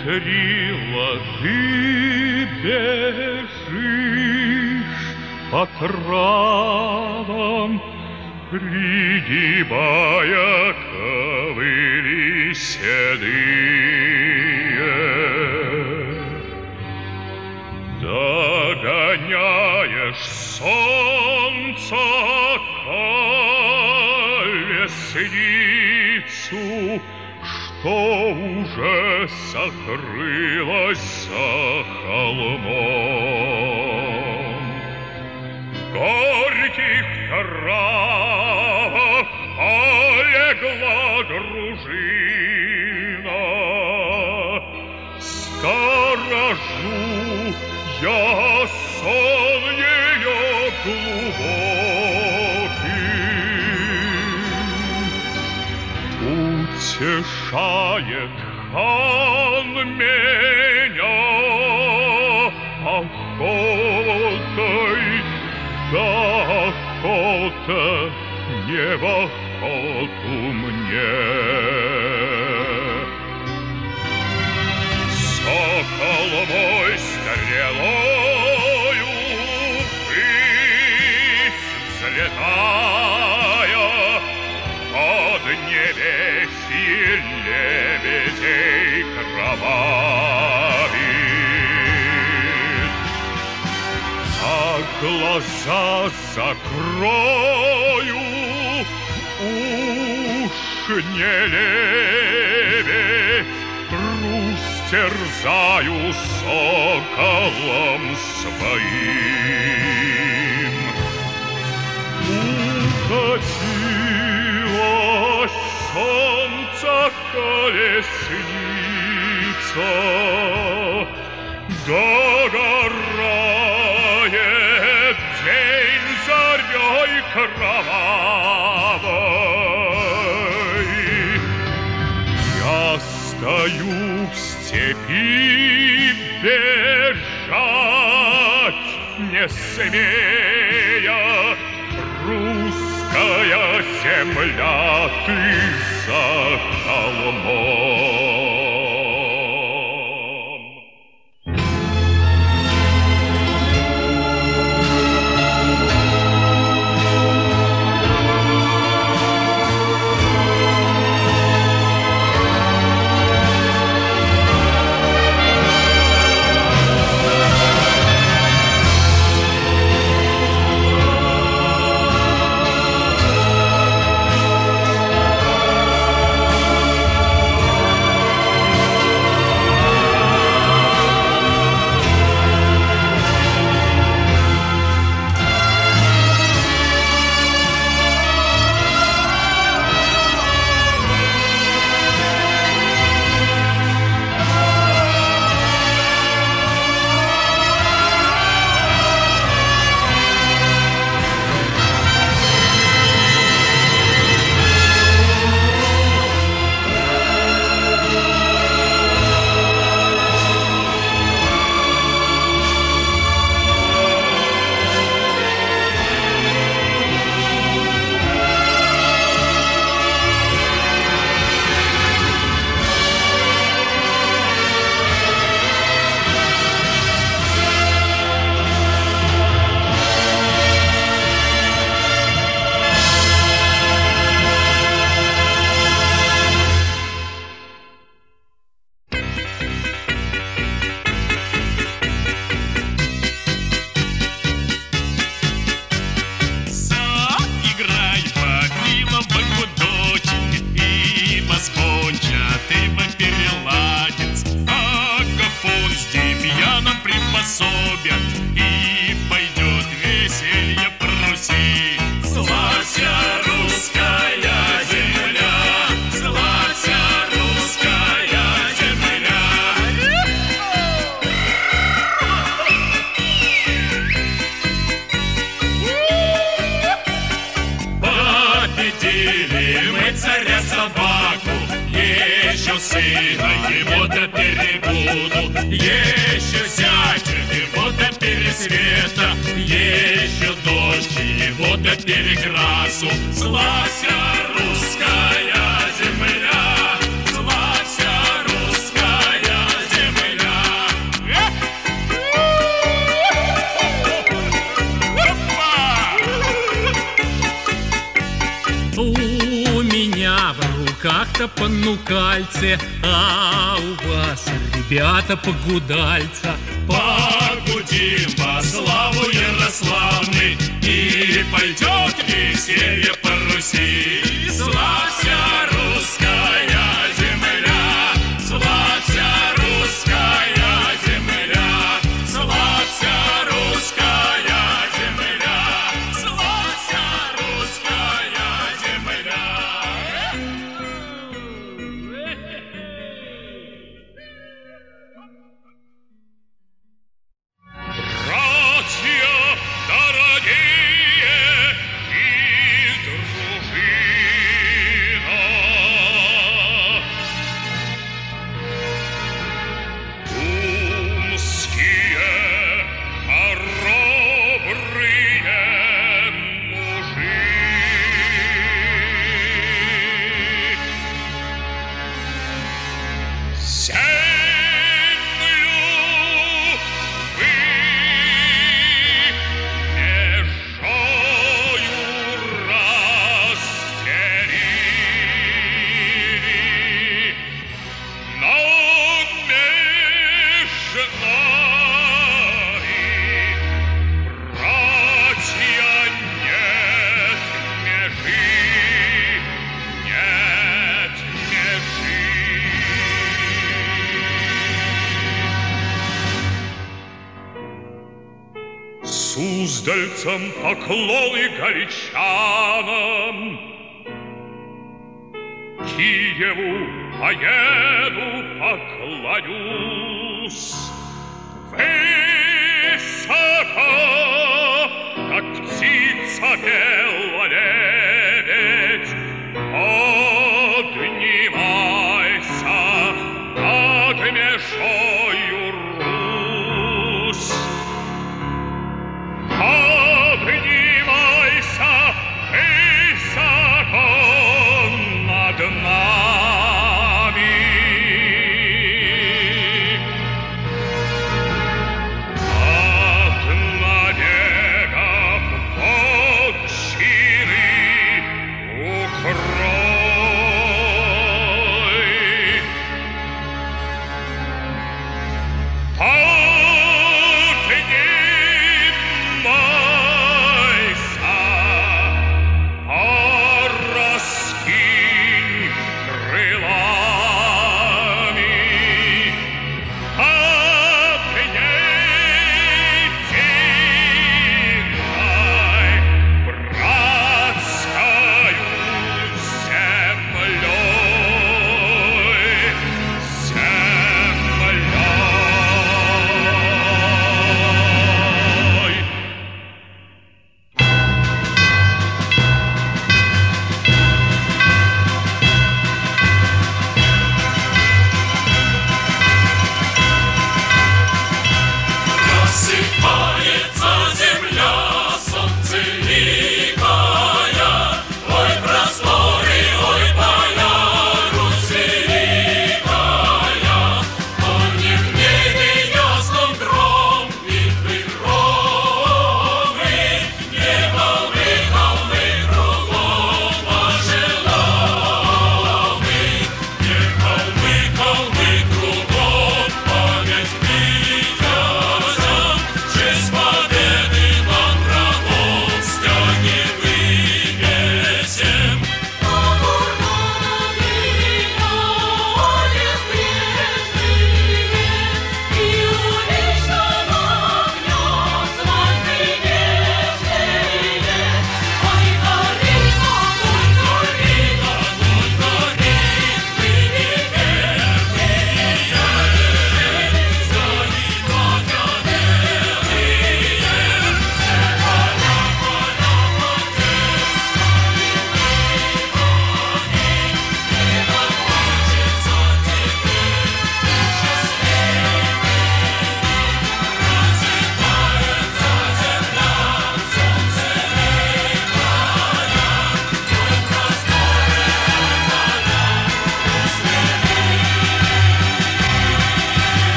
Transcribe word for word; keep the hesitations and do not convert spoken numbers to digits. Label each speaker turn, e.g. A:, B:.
A: ветрила, ты бежишь по травам, пригибая ковыли седые. Догоняешь солнце, колесницу, что уже сокрылась за холмом. В горьких травах полегла дружина. Сторожу я сон ее глубокий. Утешает хан меня охотой, да охота не в охоту мне. Сокол мой стрелою ввысь взлетая, под небесье лебедей кровавит. А глаза закрою, уж не лебедь, растерзаю соколом своим. Укатилось солнце колесница, догорает день зарей кровавой. Я стою в степи бежать не смея, русская земля, ты за холмом.
B: сына его-то перебуду, еще зятя его-то пересвета, еще дочь его-то перекрасу. Славься, русская земля, славься, русская земля. У меня в руках-то понукальце, а у вас, ребята, погудальца. Погудим во славу Ярославны, и пойдет веселье по Руси. Славься, русская земля, славься, русская земля, славься, русская земля, славься, русская земля.
A: Братья дорогие и дружина, думские хоробрые мужи, землю вы межою разделили, но между нами, братья, нет межи, нет межи. Суздальцам поклоны галичанам, Киеву поеду, поклонюсь. Высоко, как птица певчая,